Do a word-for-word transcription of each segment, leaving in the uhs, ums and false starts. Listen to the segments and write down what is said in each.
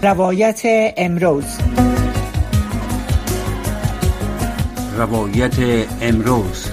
روایت امروز. روایت امروز.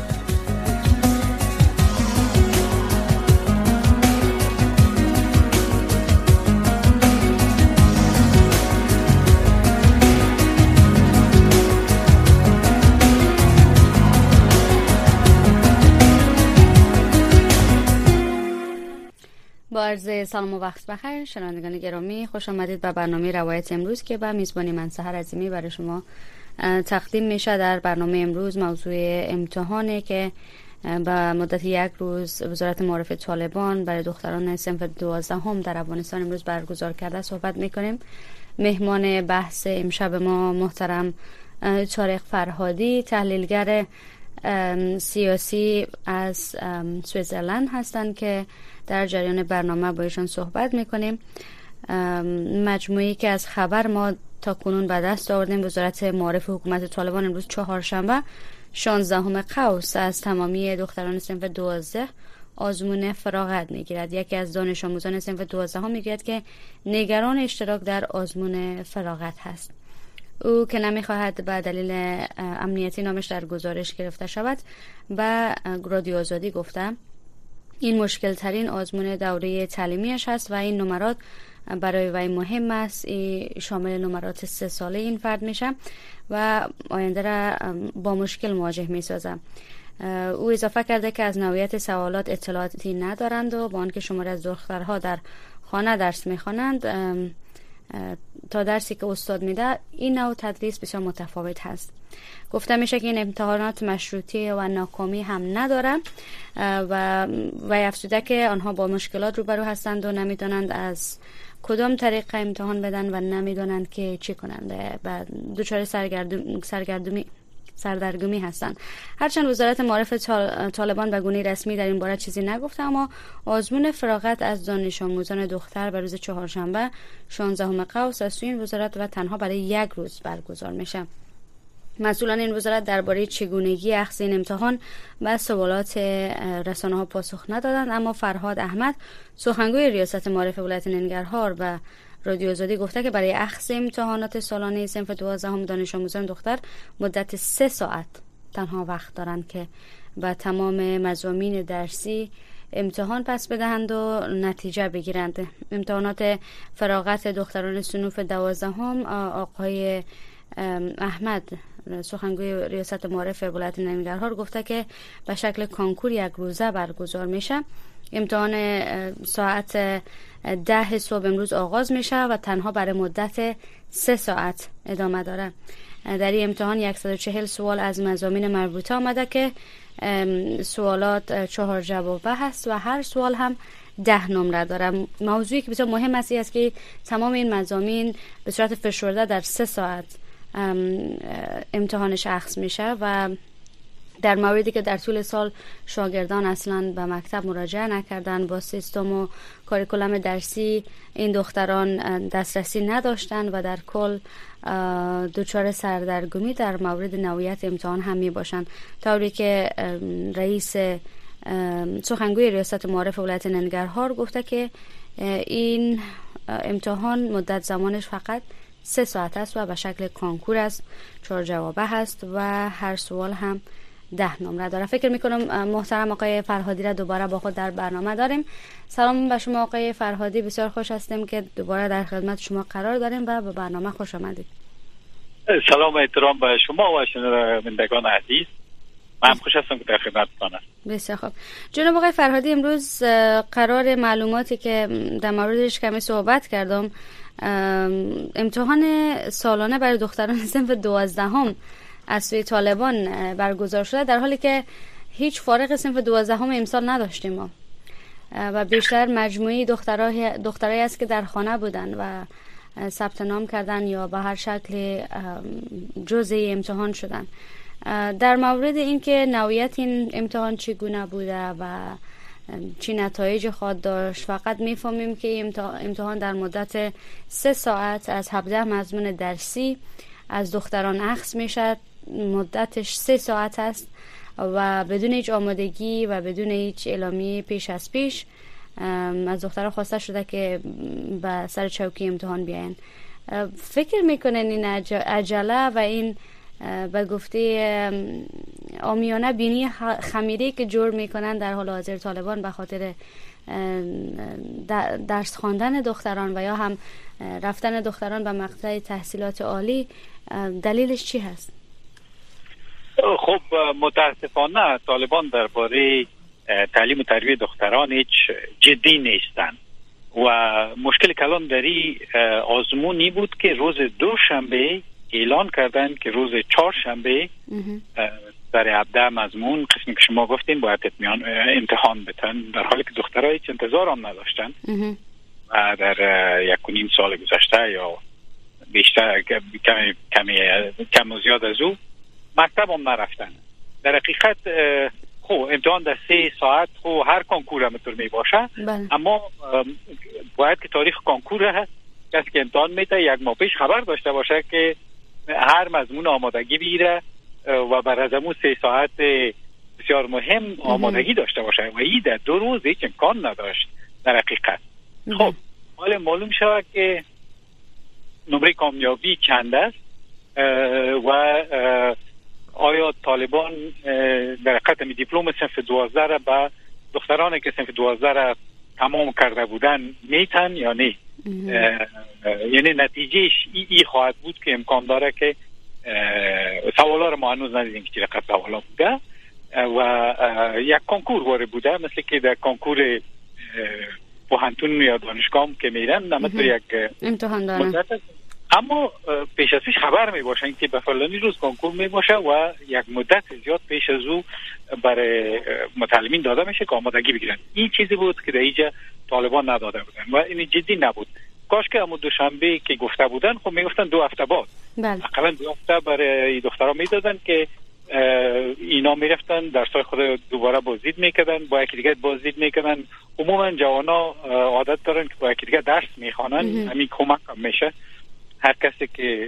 با عرض سلام و وقت بخیر شنوندگان گرامی، خوش آمدید به برنامه روایت امروز که به میزبانی من سحر عظیمی برای شما تقدیم میشه. در برنامه امروز موضوع امتحانی که به مدت یک روز وزارت معارف طالبان برای دختران صنف دوازدهم در افغانستان امروز برگزار کرده صحبت میکنیم. مهمان بحث امشب ما محترم طارق فرهادی، تحلیلگر سیاسی از سوئیسرلند هستند که در جریان برنامه با ایشان صحبت میکنیم. مجموعی که از خبر ما تا کنون به دست آوردیم، وزارت معارف حکومت طالبان امروز چهارشنبه شانزدهم قوس از تمامی دختران صنف دوازده آزمون فراغت میگیرد. یکی از دانش آموزان صنف دوازدهم میگوید که نگران اشتراک در آزمون فراغت هست. او که نمیخواهد به دلیل امنیتی نامش در گزارش گرفته شود و رادیو آزادی گفته این مشکل ترین آزمون دوره تعلیمیش هست و این نمرات برای وی مهم است. شامل نمرات سه ساله این فرد میشه و آینده را با مشکل مواجه میسازه. او اضافه کرده که از نوعیت سوالات اطلاعاتی ندارند و با آنکه شماری از دخترها در خانه درس میخوانند تا درسی که استاد میده این نوع تدریس بسیار متفاوت هست. گفته میشه که این امتحانات مشروطی و ناکامی هم نداره و و افزوده که آنها با مشکلات روبرو هستند و نمیدانند از کدام طریق امتحان بدن و نمیدانند که چی کنند و دچار سرگردومی سرگردومی سردرگمی هستند. هرچند وزارت معارف طالبان به گونه رسمی در این باره چیزی نگفته، اما آزمون فراغت از دانش آموزان دختر به روز چهارشنبه شانزدهم قوس از سوی این وزارت و تنها برای یک روز برگزار میشه. مسئولان این وزارت درباره چگونگی اخذ این امتحان و سوالات رسانه ها پاسخ ندادند، اما فرهاد احمد سخنگوی ریاست معارف ولایت ننگرهار و رادیو آزادی گفته که برای اخذ امتحانات سالانه صنف دوازدهم دانش آموزان دختر مدت سه ساعت تنها وقت دارند که به تمام مضامین درسی امتحان پس بدهند و نتیجه بگیرند. امتحانات فراغت دختران صنوف دوازدهم آقای احمد سخنگوی ریاست معارف ولایت ننگرهار گفته که به شکل کانکور یک روزه برگزار میشه. امتحان ساعت ده صبح امروز آغاز میشه و تنها برای مدت سه ساعت ادامه داره. در این امتحان صد و چهل سوال از مضامین مربوطه آمده که سوالات چهار جوابه هست و هر سوال هم ده نمره داره. موضوعی که بسیار مهم است است که تمام این مضامین به صورت فشرده در سه ساعت امتحانش اخذ میشه و در موردی که در طول سال شاگردان اصلا به مکتب مراجعه نکردن، با سیستم و کاریکولم درسی این دختران دسترسی نداشتن و در کل دچار سردرگمی در مورد نوعیت امتحان هم می باشن، طوری که رئیس سخنگوی ریاست معارف ولایت ننگرهار گفته که این امتحان مدت زمانش فقط سه ساعت است و به شکل کانکور است، چهار جوابه هست و هر سوال هم ده نمره داره. فکر میکنم محترم آقای فرهادی را دوباره با خود در برنامه داریم. سلام به شما آقای فرهادی، بسیار خوش هستیم که دوباره در خدمت شما قرار داریم و به برنامه خوش آمدید. سلام و احترام به شما و شنوندگان عزیز. من خوش هستم که در خدمتتون هستم. بسیار خوب. جناب آقای فرهادی، امروز قرار معلوماتی که در موردش کمی صحبت کردم، امتحان سالانه برای دختران صنف دوازدهم از سوی طالبان برگزار شده، در حالی که هیچ فارغ صنف دوازدهم امسال نداشتیم ما و بیشتر مجموعی دخترای دخترایی است که در خانه بودن و ثبت نام کردن یا به هر شکل جزئی امتحان شدن. در مورد اینکه نوعیت این امتحان چگونه بوده و چی نتایج خواهد داشت، فقط میفهمیم که امتحان در مدت سه ساعت از هفده مضمون درسی از دختران اخذ میشه. مدتش سه ساعت است و بدون هیچ آمادگی و بدون هیچ اعلامیه پیش از پیش از دخترها خواسته شده که به سر چوکی امتحان بیاین. فکر میکنن این عجله و این به گفته عامیانه بینی خمیری که جور میکنن در حال حاضر طالبان به خاطر درس خواندن دختران و یا هم رفتن دختران به مقطع تحصیلات عالی، دلیلش چی هست؟ خب متاسفانه طالبان درباره تعلیم و تربیت دختران هیچ جدی نیستند و مشکل کلان دری آزمونی بود که روز دوشنبه اعلان کردن که روز چهارشنبه در هفده مضمون قسمی که شما گفتین باید امتحان بتن، در حالی که دخترها هیچ انتظار هم نداشتن و در یک و نیم سال گذشته یا بیشتر کمی کمی کم و زیاد از او مکتب هم نرفتن. در حقیقت خب امتحان در سه ساعت خب هر کنکور هم طور می باشه، اما باید که تاریخ کنکور کسی که امتحان میده یک ماه پیش خبر داشته باشه که هر مضمون آمادگی بیره و بر از امون سه ساعت بسیار مهم آمادگی داشته باشه و این در دو روز هیچ امکان نداشت در حقیقت. خب حالا معلوم شود که نمره کامیابی چند است و آیا طالبان در حقیقت می دیپلم صنف دوازده را به دخترانی که صنف دوازده را تمام کرده بودن میتن یا نه؟ یعنی نتیجهش ای, ای خواهد بود که امکان داره که سوالا رو ما هنوز ندیدیم که چی رقم سوالا بوده و یک کنکور وارد بوده، مثل که در کنکور پوهنتون یا دانشگاه که میرن مثل یک امتحان دارن، اما پیش از پیش خبر می باشن که به فلانی روز کنکور می باشه و یک مدت زیاد پیش از او برای متعلمین داده میشه که آمادگی بگیرن. این چیزی بود که در اینجا طالبان نداده بودن و این جدی نبود. کاش که همون دوشنبه که گفته بودن خب میگفتن دو هفته بعد، اقلا دو هفته برای دخترها میدادن که اینا میرفتن درسای خود دوباره بازدید میکردن، با یکی دیگه بازدید میکردن. عموما جوانا عادت دارن که با یکی دیگه درس میخوانن، همین کمک هم میشه. هر کسی که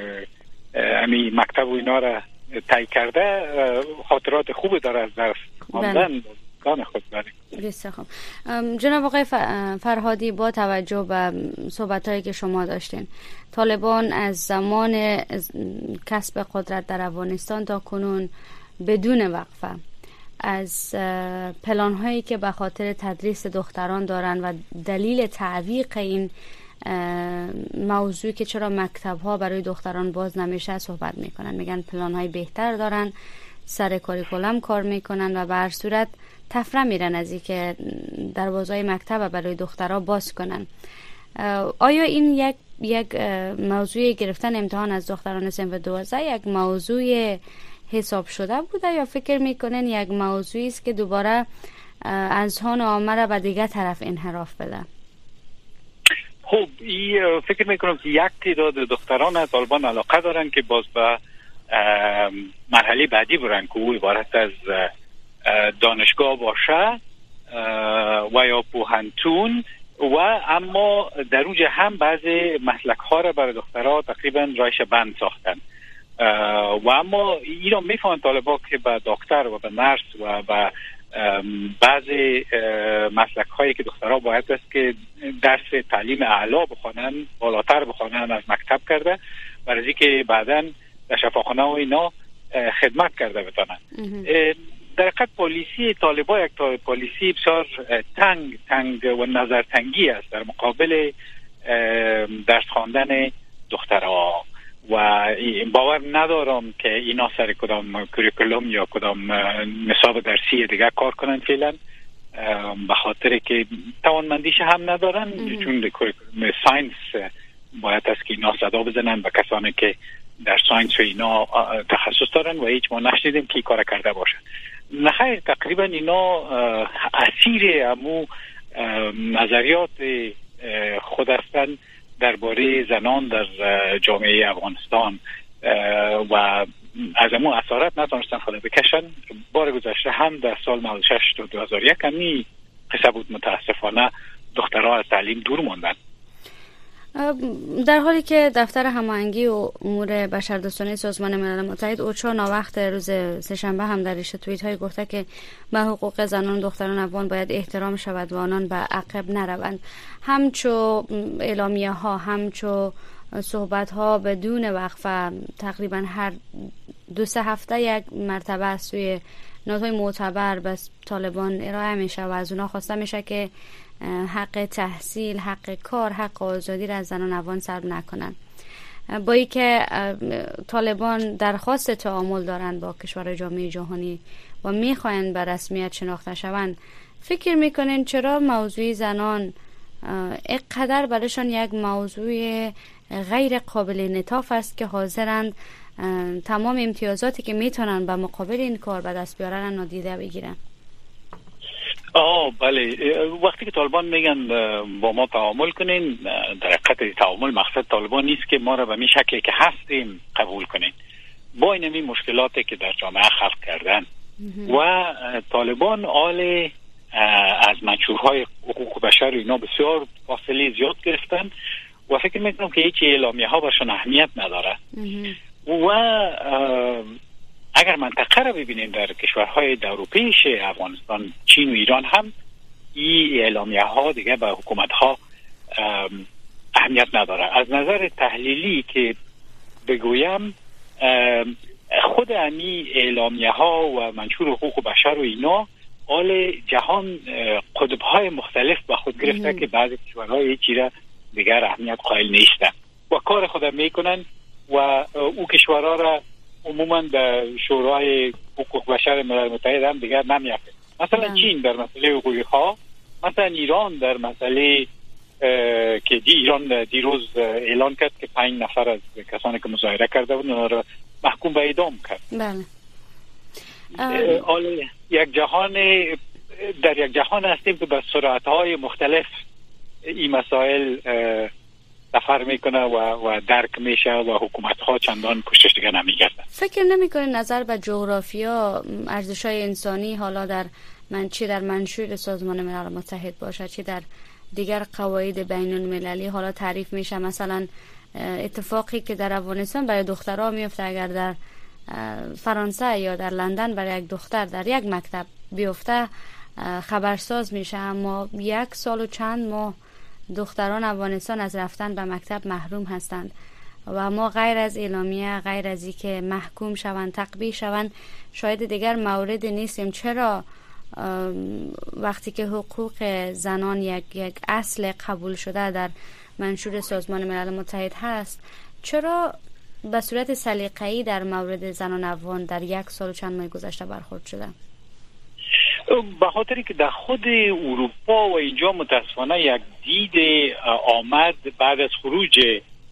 همین مکتب و اینا را طی کرده خاطرات خوب داره از درس خواندن کان خود داره. بسیار خوب. جناب آقای فرهادی، با توجه به صحبت‌هایی که شما داشتین، طالبان از زمان کسب قدرت در افغانستان تا کنون بدون وقفه از پلان‌هایی که به خاطر تدریس دختران دارن و دلیل تعویق این موضوع که چرا مکتب‌ها برای دختران باز نمیشه صحبت میکنن. میگن پلان‌های بهتر دارن، سر کاریکولم کار میکنن و به هر صورت تفره میرن از این که دروازه‌های مکتب برای دخترها باز کنن. آیا این یک یک موضوع گرفتن امتحان از دختران صنف دوازده یک موضوع حساب شده بوده یا فکر میکنن یک موضوعی است که دوباره اذهان عامه را به دیگر طرف انحراف بده؟ خب این فکر میکنم که یک تعداد دختران طالبان علاقه دارن که باز به مرحله بعدی برن که او عبارت از دانشگاه باشه و یا پوهنتون و اما در اوج هم بعضی مسلک ها را برای دخترها تقریبا رایش بند ساختن و اما این را میفهمن طالبان که به دکتر و به نرس و به بعضی مسلک هایی که دخترها باید است که درس تعلیم اعلا بخوانن، بالاتر بخوانن از مکتب کرده برای اینکه بعداً در شفاخانه و اینا خدمت کرده بتانن. در حقیقت پالیسی طالبان یک پالیسی بسیار تنگ تنگ و نظر تنگی است در مقابل درس خواندن دخترها و باور ندارم که اینا سر کدام کریکولوم یا کدام نصاب درسی دیگه کار کنن فعلا، به خاطر که توانمندیش هم ندارن. چون کریکولوم ساینس باید است که اینا صدا بزنن به کسانی که در ساینس و اینا تخصص دارن و هیچ ما نشنیدیم که کار کرده باشن. نخیر، تقریبا اینا اسیر امو نظریات خود هستن درباره زنان در جامعه افغانستان و از امو اثرات نتونستن خود بکشن. بار گذشته هم در سال نود و شش تا دو هزار و یک همی قصه بود، متاسفانه دخترها از تعلیم دور موندن. در حالی که دفتر هماهنگی و امور بشردوستانه سازمان ملل متحد اوچا ناوقت روز سه‌شنبه هم در ریشه توییت های گفته که به حقوق زنان و دختران افغان باید احترام شود و آنان به عقب نروند. همچو اعلامیه ها، همچو صحبت ها بدون وقفه تقریبا هر دو سه هفته یک مرتبه از سوی نهادهای معتبر بس طالبان ارائه میشه و از اونا خواسته میشه که حق تحصیل، حق کار، حق آزادی را از زنان افغان سلب نکنن. با ای که طالبان درخواست تعامل دارند با کشور جامعه جهانی و میخواین به رسمیت شناخته شوند، فکر میکنین چرا موضوع زنان اینقدر برایشان یک موضوع غیر قابل انعطاف است که حاضرند تمام امتیازاتی که میتونن به مقابل این کار به دست بیارن نادیده بگیرن؟ آه بله، وقتی که طالبان میگن با ما تعامل کنین، در حقیقت تعامل مقصد طالبان نیست که ما را به می شکلی که هستیم قبول کنین. با این مشکلاتی که در جامعه خلق کردن و طالبان آل از منشورهای حقوق بشر اینا بسیار فاصله زیاد گرفتن و فکر میکنم که هیچ اعلامیه ها برشان اهمیت نداره. و اگر منطقه را ببینیم در کشورهای اروپایی شه افغانستان، چین و ایران هم این اعلامیه ها دیگه به حکومت ها اهمیت نداره. از نظر تحلیلی که بگویم، خود امی اعلامیه ها و منشور حقوق بشر و اینا آل جهان قطب های مختلف به خود گرفته که بعضی کشورهای هیچی را دیگر اهمیت قائل نیستن و کار خود میکنن و او کشورها را عموما در شورای حقوق بشر ملل متحد هم دیگر نمیافته. مثلا ده. چین در مسئله حقوقی ها، مثلا ایران در مسئله که دی ایران دیروز اعلان کرد که پنج نفر از کسانی که مظاهره کرده بودن اونا را محکوم به اعدام کرد. بله. آل یک جهان در یک جهان هستیم که به سرعت‌های مختلف این مسائل سفر میکنه و و درک میشه و حکومت ها چندان کوشش دیگه نمیکردن. فکر نمیکنه نظر به جغرافیا، ارزش‌های انسانی، حالا در من چی در منشور سازمان ملل متحد باشه چی در دیگر قواعد بین المللی حالا تعریف میشه، مثلا اتفاقی که در افغانستان برای دخترها میفته اگر در فرانسه یا در لندن برای یک دختر در یک مکتب بیفته خبرساز میشه، اما یک سال و چند ماه دختران افغانستان از رفتن به مکتب محروم هستند و ما غیر از اعلامیه، غیر از این که محکوم شوند، تقبیح شوند، شاید دیگر مورد نیستیم. چرا وقتی که حقوق زنان یک یک اصل قبول شده در منشور سازمان ملل متحد هست، چرا به صورت سلیقه‌ای در مورد زنان افغان در یک سال و چند ماه گذشته برخورد شده؟ به خاطری که در خود اروپا و اینجا متاسفانه یک دید آمد بعد از خروج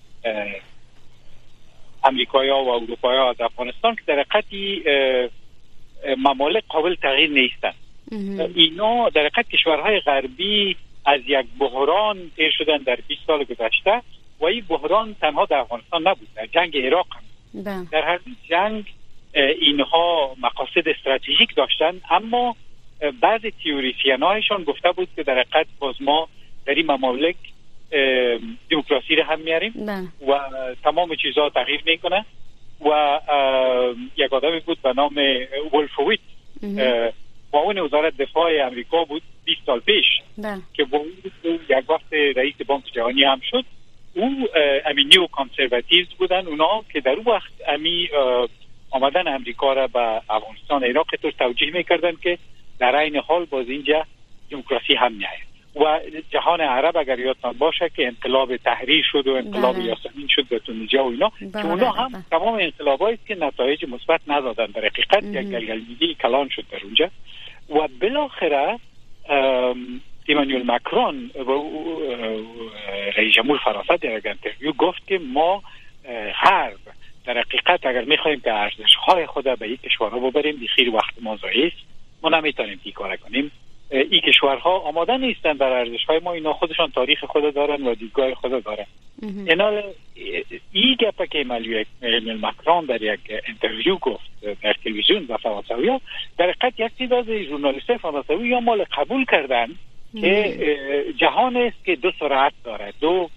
امریکایی ها و اروپایی ها از افغانستان که در حقیقت ممالک قابل تغییر نیستند. اینا در حقیقت کشورهای غربی از یک بحران تیر شدن در بیست سال گذشته و این بحران تنها در افغانستان نبود، در جنگ عراق هم. در هر جنگ اینها مقاصد استراتژیک داشتن، اما بعضی تئوریسین هایشان گفته بود که در حقیقت باز ما در این ممالک دموکراسی رو هم میاریم و تمام چیزها تغییر میکنه. و یک آدمی بود به نام ولفویت، معاون وزارت دفاع امریکا بود بیست سال پیش ده. که با یک وقت رئیس بانک جهانی هم شد. او امی نیو کانسرواتیوز بودن اونا که در اون وقت امی آمدن امریکا را به افغانستان عراق طور توجیه میکردن که در این حال باز اینجا دموکراسی هم میآید. و جهان عرب اگر یادتان باشه که انقلاب تحریر شد و انقلاب بله. یاسمین شد در تونیزیا و اینا بله. که اونا هم بله. تمام انقلابایی که نتایج مثبت ندادن، در حقیقت یک گلگلیدگی کلان شد در اونجا. و بالاخره ایمانوئل ماکرون رئیس جمهور فرانسه در یک اینترویو گفت که ما غرب در حقیقت اگر میخوایم که ارزش‌های خود به یک کشورها ببریم بخیر وقت ما ضایع است، ما نمیتونیم این کار کنیم. این کشورها آماده نیستن در ارزش‌های ما، اینا خودشان تاریخ خود دارن و دیدگاه خود دارن. اینا این گپه که ایمانوئل ماکرون در یک اینترویو گفت در تلویزیون و فرانسوی‌ها در حقیقت یک تعداد ژورنالیست فرانسوی یا مال قبول کردن که جهان است که دو سرعت داره، دو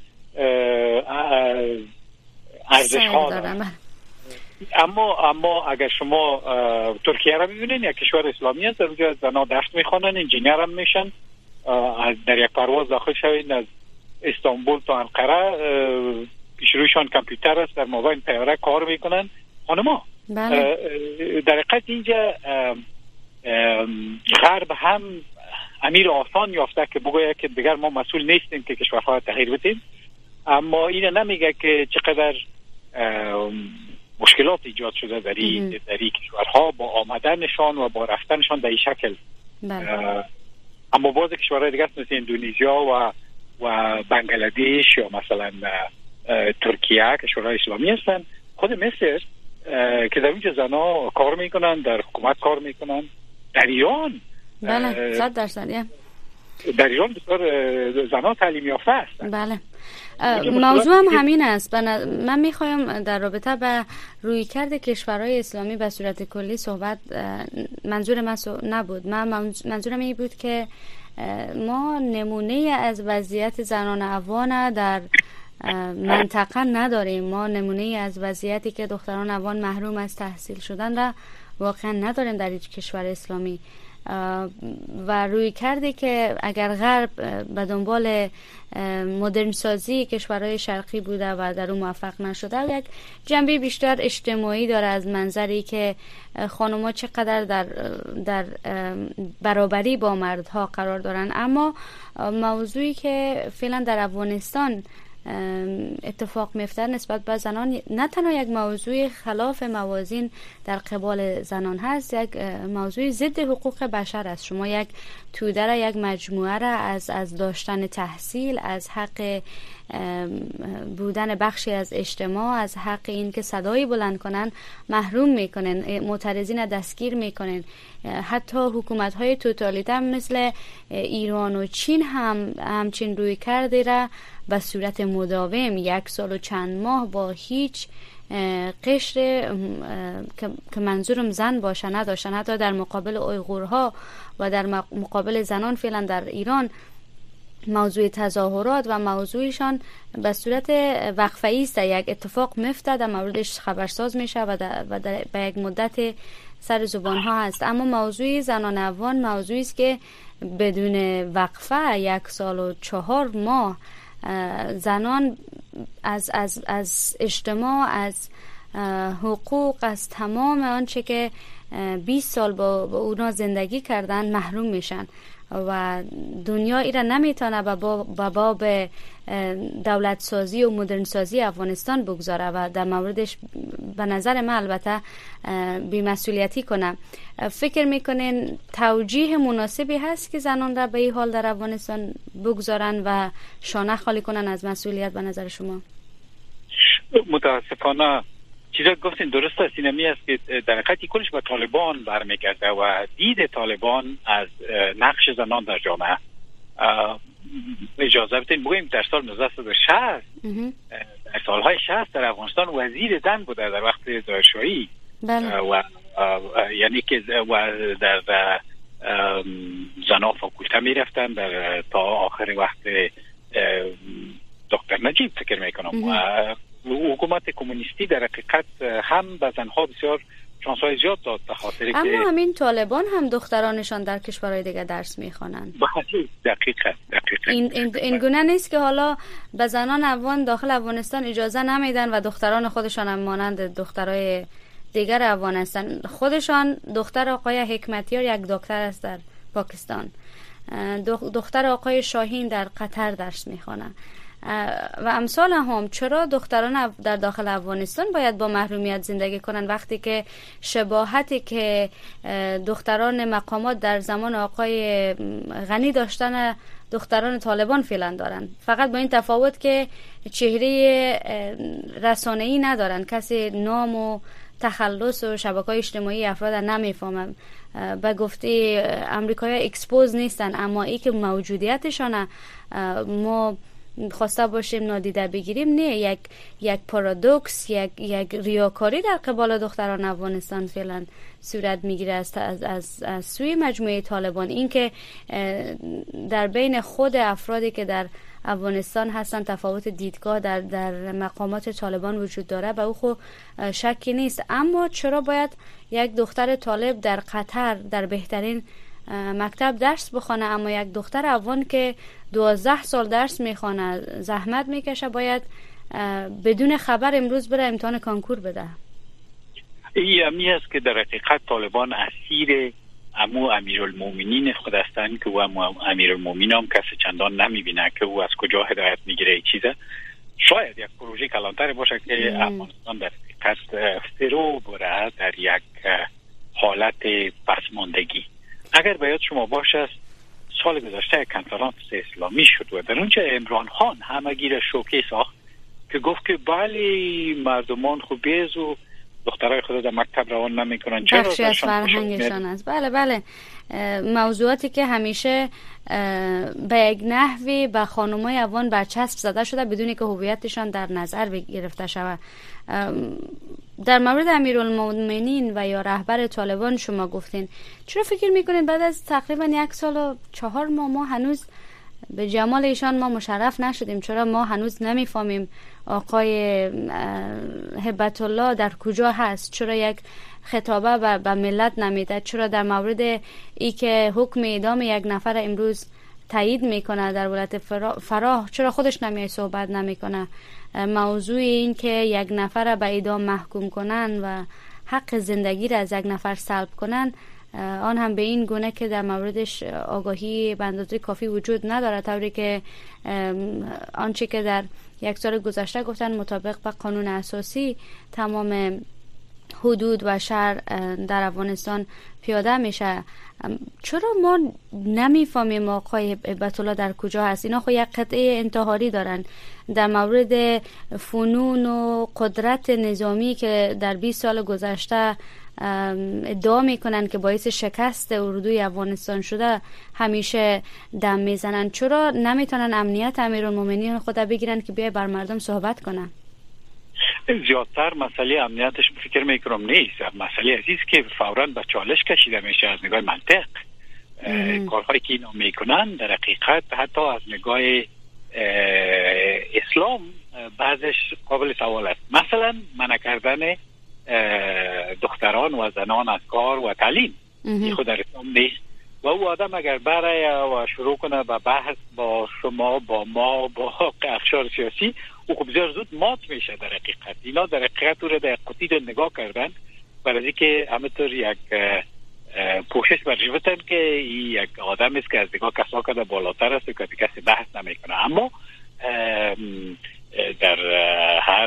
ارزش‌ها داره. اما اما اگر شما ترکیه را ببینید، یک کشور اسلامی است، در اونجا زنان درس میخوانن، انجینیر هم میشن، در یک پرواز داخل شوید از استانبول تا انقره پیش رویشان کامپیوتر است، در مابین طیاره کار میکنن خانما. بله. در حقیقت اینجا غرب هم امیر آسان یافته که بگوید که دیگر ما مسئول نیستیم که کشورها تغییر بدیم، اما این نمیگه که چقدر مشکلات ایجاد شده در این در این کشورها با آمدنشان و با رفتنشان در این شکل. بله. اما بعضی کشورهای دیگه مثل اندونزیا و و بنگلادش یا مثلا ترکیه کشورهای اسلامی هستن، خود مصر که در اونجا زنها کار میکنن، در حکومت کار میکنن. در ایران بله صد درصد در ایران بسیار زنها تعلیم یافته هستن. بله. موضوع هم همین است. من میخوایم در رابطه با رویکرد کشورهای اسلامی به صورت کلی صحبت، منظور من نبود، من منظورم این بود که ما نمونه از وضعیت زنان افغان در منطقه نداریم. ما نمونه از وضعیتی که دختران افغان محروم از تحصیل شدن را واقعا نداریم در هیچ کشور اسلامی. و روی کرده که اگر غرب به دنبال مدرن سازی کشورهای شرقی بوده و در اون موفق نشده، یک جنبه بیشتر اجتماعی داره از منظری که خانم‌ها چقدر در در برابری با مردها قرار دارن. اما موضوعی که فعلا در افغانستان اتفاق میفته نسبت به زنان نه تنها یک موضوع خلاف موازین در قبال زنان هست، یک موضوع ضد حقوق بشر است. شما یک توده را، یک مجموعه را از از داشتن تحصیل، از حق بودن بخشی از اجتماع، از حق این که صدایی بلند کنن محروم میکنن، معترضین را دستگیر میکنن. حتی حکومت های توتالیته مثل ایران و چین هم همچین روی کرده را به صورت مداوم یک سال و چند ماه با هیچ قشر که منظورم زن باشه نداشتن. حتی در مقابل اویغورها و در مقابل زنان فعلا در ایران موضوع تظاهرات و موضوعشان به صورت وقفه‌ای است، یک اتفاق میفته در موردش خبرساز میشه و در و در به یک مدت سر زبان ها هست. اما موضوع زنان افغان موضوعی است که بدون وقفه یک سال و چهار ماه زنان از از از اجتماع، از حقوق، از تمام آنچه که بیست سال با, با اونا زندگی کردن محروم میشن و دنیا ایرا نمیتونه به باب دولت سازی و مدرن سازی افغانستان بگذاره و در موردش به نظر من البته بی‌مسئولیتی کنه. فکر میکنین توجیه مناسبی هست که زنان را به این حال در افغانستان بگذارن و شانه خالی کنن از مسئولیت به نظر شما؟ متاسفانه چیزا گفتین درست است. اینمی است که در حقیقت کلش به طالبان برمیگرده و دید طالبان از نقش زنان در جامعه. اجازه بدین بگویم در سال نوزده صد و شصت در سالهای شصت در افغانستان وزیر زن بوده در وقت دارشاهی. بله. و یعنی که و در زنها فاکولته می رفتن در تا آخر وقت دکتر نجیب فکر میکنم. و حکومت کمونیستی در حقیقت هم به زنها بسیار شانس‌های زیاد داد به خاطر که اما همین طالبان هم دخترانشان در کشورهای دیگه درس میخوانند. دقیقاً دقیقاً این این, این گونه نیست که حالا به زنان افغان داخل افغانستان اجازه نمیدن و دختران خودشان هم مانند دخترای دیگر افغانستان. خودشان دختر آقای حکمتیار یک دکتر است در پاکستان، دختر آقای شاهین در قطر درس میخوانند و امثال هم. چرا دختران در داخل افغانستان باید با محرومیت زندگی کنند وقتی که شباهتی که دختران مقامات در زمان آقای غنی داشتن دختران طالبان فعلا دارن، فقط با این تفاوت که چهره رسانه‌ای ندارن، کسی نام و تخلص و شبکه‌های اجتماعی افراد نمیفهمن. به گفته امریکایی اکسپوز نیستن، اما ای که موجودیتشان ما خواسته باشیم نادیده بگیریم. نه، یک یک پارادوکس، یک یک ریاکاری در قبال دختران افغانستان فعلا صورت میگیره از از از, از سوی مجموعه طالبان. این که در بین خود افرادی که در افغانستان هستن تفاوت دیدگاه در در مقامات طالبان وجود داره، به او خو شکی نیست. اما چرا باید یک دختر طالب در قطر در بهترین مکتب درس بخونه، اما یک دختر افغان که دوازده سال درس میخونه، زحمت میکشه، باید بدون خبر امروز بره امتحان کانکور بده؟ این همی است که در حقیقت طالبان اسیر امو امیرالمومنین خود هستند که او امیرالمومنین هم کسی چندان نمیبینه که او از کجا هدایت میگیره این چیزه. شاید یک پروژه کلانتر باشه که افغانستان در حقیقت فرو بره در یک حالت پسماندگی. اگر باید شما باشه سال گذشته کنفرانس اسلامی شد و در اونجا عمران خان همگیر شوکه ساخت که گفت که بله مردمان خوب بیز و دخترای خود در مکتب روان نمیکنن، چرا بخشی از فرهنگشان است. بله بله، موضوعاتی که همیشه به یک نحوی به خانمای افغان برچسب زده شده بدونی که هویتشان در نظر گرفته شود. در مورد امیرالمومنین و یا رهبر طالبان شما گفتین، چرا فکر میکنین بعد از تقریبا یک سال و چهار ماه ما هنوز به جمال ایشان ما مشرف نشدیم؟ چرا ما هنوز نمیفهمیم آقای هبت الله در کجا هست؟ چرا یک خطابه به ملت نمیده؟ چرا در مورد ای که حکم اعدام یک نفر امروز تایید میکنه در ولایت فراه چرا خودش نمیای صحبت نمیکنه؟ موضوع این که یک نفر به اعدام محکوم کنن و حق زندگی را از یک نفر سلب کنن، آن هم به این گونه که در موردش آگاهی به اندازه کافی وجود نداره، طوری که آنچه که در یک سال گذشته گفتن مطابق با قانون اساسی تمام حدود و شهر در افغانستان پیاده میشه. چرا ما نمیفهمیم آقای هبت الله در کجا هست؟ اینا خو یک قطعه انتحاری دارن در مورد فنون و قدرت نظامی که در بیست سال گذشته ادعا میکنن که باعث شکست اردوی افغانستان شده، همیشه دم میزنن. چرا نمیتونن امنیت امیرالمومنین خود بگیرن که بیای بر مردم صحبت کنن؟ زیادتر مسئله امنیتش فکر میکنم نیست، مسئله عزیز که فوراً به چالش کشیده میشه از نگاه منطق. کارهایی که اینا میکنن در حقیقت حتی از نگاه اسلام بعضش قابل سوال است. مثلا منع کردن دختران و زنان از کار و تعلیم این خود در اسلام نیست و او آدم اگر برای و شروع کنه به بحث با شما با ما با اقشار سیاسی او خب بسیار زود مات میشه. در حقیقت اینا در حقیقت او را در قطعی نگاه کردن برای از که همه طور یک پوشش برجوتن که یک آدم است که از نگاه کسا کده بالاتر است و که کسی بحث نمیکنه. اما در هر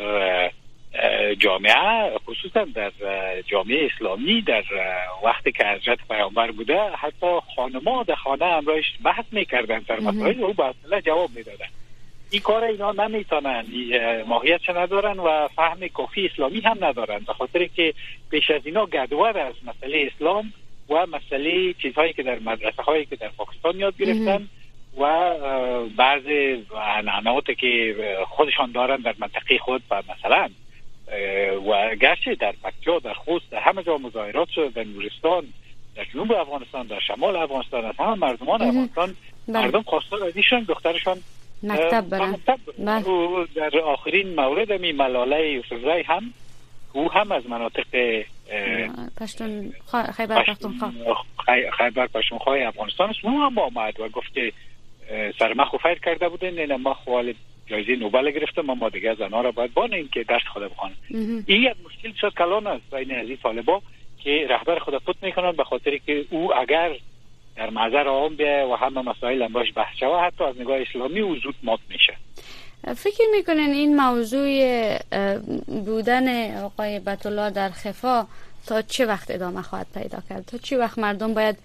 جامعه خصوصا در جامعه اسلامی در وقتی که حضرت پیامبر بوده حتی خانم‌ها در خانه همراهش بحث میکردن در مسائل و او به اصلا جواب میدادن. این کار اینا نمیتونن، ماهیتش ندارن و فهم کافی اسلامی هم ندارن، به خاطر که پیش از اینا گدور از مسئله اسلام و مسئله چیزهایی که در مدرسه هایی که در پاکستان یاد گرفتن و بعض عنعناتی که خودشان دارن در منطقه خود و مثلا و گرچه در پکتیا در خوست در همه جا مظاهرات شد، در نورستان در جنوب افغانستان در شمال افغانستان از همه مردمان افغانستان مردم خواستار از ایشان دخترشان مکتب برن. و در آخرین مورد می ملاله یوسفزای هم او هم از مناطق پشتون خیبر پختونخوا خیبر پختونخوا افغانستان است. او هم آمد و گفت که سرمخ و فیر کرده بودن نه ما خوال جایزه نوبل گرفتم اما دیگه زنها را باید بانیم که درس خود بخوانند. این یک مشکل شد کلان است بین از این طالبا که رهبر خود فوت میکنن به خاطر که او اگر در محضر عام بیه و همه مسائل هم باش بحث شود حتی از نگاه اسلامی او زود مات میشه. فکر میکنن این موضوع بودن آقای هبت الله در خفا تا چه وقت ادامه خواهد پیدا کرد؟ تا چه وقت مردم باید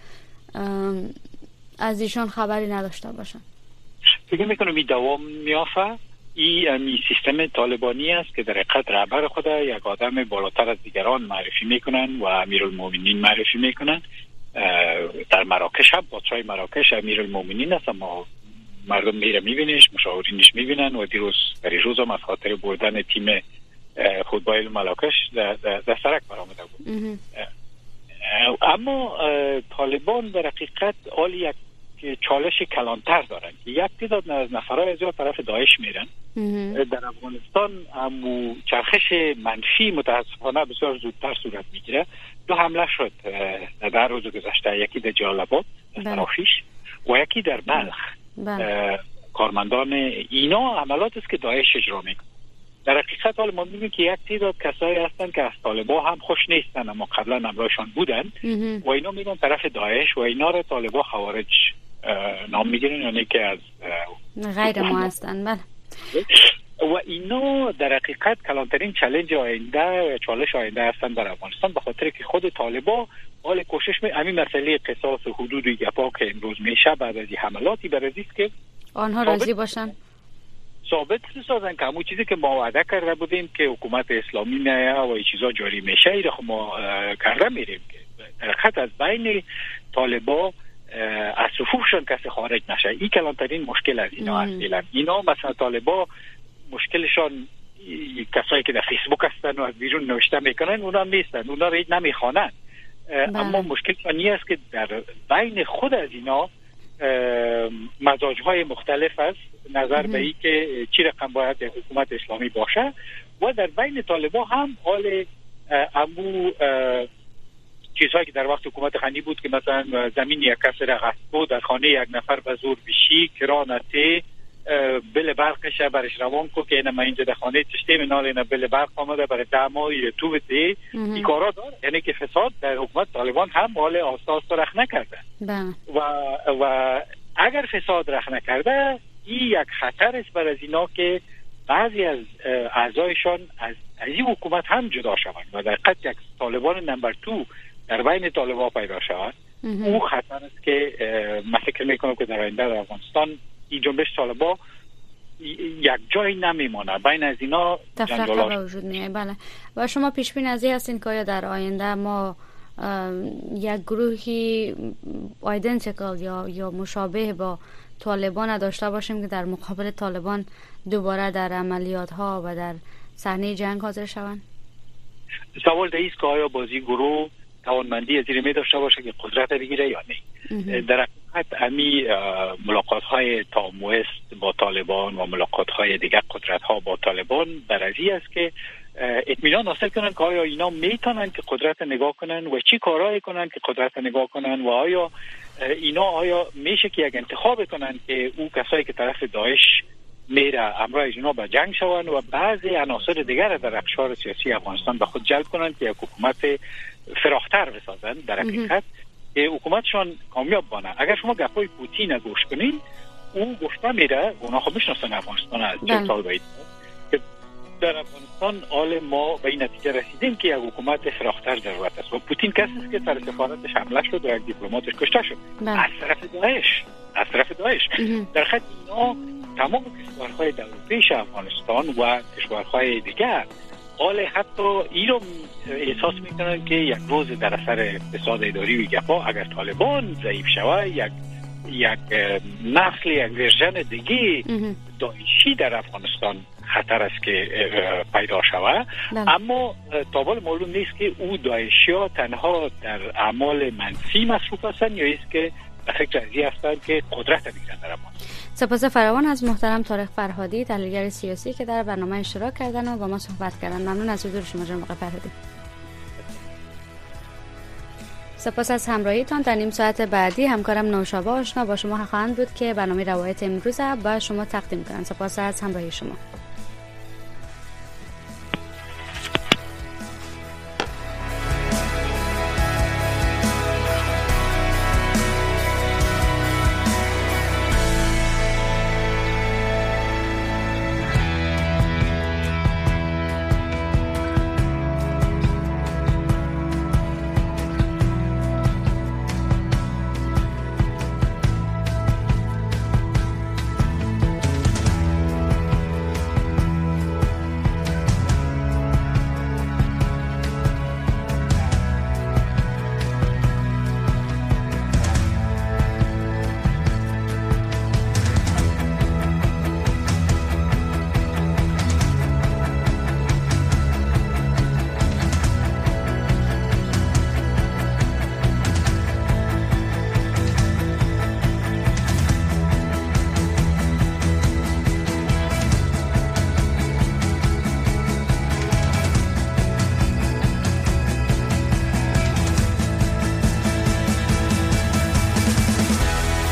از ایشان خبری نداشته باشن؟ فکر میکنم این دوام میافه. این سیستم طالبانی است که در حقیقت رهبر خود یک آدم بالاتر از دیگران معرفی میکنن و امیرالمومنین معرفی میکنن. در مراکش هم پادشاه مراکش امیرالمومنین است اما مردم میره میبینیش، مشاورینش میبینن و دیروز در این روز هم از خاطر بردن تیم فوتبال مراکش در, در, در سرک برآمده بود. اما طالبان در حقیقت آل یک چالش کلانتر دارن که یک تعداد از نفرای از طرف داعش میرن. در افغانستان هم چرخش منفی متاسفانه بسیار زودتر صورت میگیره. دو حمله شد در روز گذشته، یکی در جلال آباد در آفیش و یکی در بلخ. کارمندان اینا عملات است که داعش اجرا میکنه در حقیقت حال ما می‌بینیم که یک تعداد کسایی هستن که از طالبان هم خوش نیستن، اما قبلا همراهشان بودن و اینا میرن طرف داعش و اینا رو طالبان خوارج نام میگیرن، یعنی که از غیر ما هستن. بله. و اینا در حقیقت کلانترین چالش آینده چالش آینده هستن در افغانستان، به خاطر که خود طالبان حال کوشش می همین مسئله قصاص حدود و گپا که امروز میشه بعد از این حملاتی برازی است که آنها راضی باشن، ثابت سازن که همون چیزی که ما وعده کرده بودیم که حکومت اسلامی میایه و این چیزا جاری میشه ایره خب ما کرده میریم که در حقیقت از بین طالبان از صفوفشون کسی خارج نشه. این کلانترین مشکل از اینا هست. اینا مثلا طالبان مشکلشان کسایی که در فیسبوک هستن و از بیرون نوشته میکنن اونا نیستن، اونا رو نمیخوانن، اما مشکل این است که در بین خود از اینا مزاج‌های مختلف است نظر به این که چی رقم باید حکومت اسلامی باشه و در بین طالبان هم حال امو چیزهایی که در وقت حکومت غنی بود که مثلا زمین یک کس را غصب بود، در خانه یک نفر به زور بشی کرانته بل برقش برش روان کو که اینا ما اینجا در خانه تشتی منال اینا بل برق آمده برای دمای تو بده این کارا دار، یعنی که فساد در حکومت طالبان هم حال آساس رخ نکرده و و اگر فساد رخ نکرده این یک خطر است برای از اینا که بعضی از اعضایشان از از این حکومت هم جدا شوند و در حقیقت یک طالبان نمبر دو در بین طالبان پیدا شود. او خطر است که من فکر میکنم که در آینده در افغانستان این جنبش طالبان یک جایی نمیمونه، بین از اینا تفرقه به وجود میاد. بله. و شما پیش بین از این هستین که در آینده ما یک گروهی آیدنتیکال یا یا مشابه با طالبان داشته باشیم که در مقابل طالبان دوباره در عملیات ها و در صحنه جنگ حاضر شوند؟ سوال در است که آیا بازی گروه توانمندی از این می داشته باشه که قدرت بگیره یا نه. در حقیقت امی ملاقات های تاموست با طالبان و ملاقات های دیگر قدرت ها با طالبان برازی است که اطمینان حاصل کنن که آیا اینا میتونن که قدرت نگاه کنن و چی کارایی کنن که قدرت نگاه کنن و آیا اینا آیا میشه که یک انتخاب کنن که او کسایی که طرف داعش میره امرای اینا به جنگ شوند و بعضی عناصر دیگر در اقشار سیاسی افغانستان به خود جلب کنن که یک حکومت فراختر بسازن. در حقیقت که حکومتشان کامیاب بانه. اگر شما گپای پوتین گوش کنین اون گفته میره اونا خب میشناسن افغانستان از چند سال باید که در افغانستان آل ما به این نتیجه رسیدیم که یک حکومت فراختر ضرورت است و پوتین کسی است که سر سفارتش حمله شد و یک دیپلماتش کشته شد از طرف داعش از طرف داعش. در حقیقت اینا تمام کشورهای دولت پیش افغانستان و کشورهای دیگر حال حتی ای رو احساس میکنن که یک روز در اثر اقتصاد اداری و گپا اگر طالبان ضعیف شود یک یک نسل یک ورژن دیگه داعشی در افغانستان خطر است که پیدا شود. اما تابال معلوم نیست که او داعشی ها تنها در اعمال منفی مصروف هستند یا است که فکر ازی هستند که قدرت بگیرن در افغانستان. سپاس فراوان از محترم طارق فرهادی تحلیلگر سیاسی که در برنامه اشتراک کردن و با ما صحبت کردن. ممنون از حضور شما جناب فرهادی. سپاس از همراهیتان. در نیم ساعت بعدی همکارم نوشابه آشنا با شما خواهند بود که برنامه روایت امروز با شما تقدیم کنند. سپاس از همراهی شما.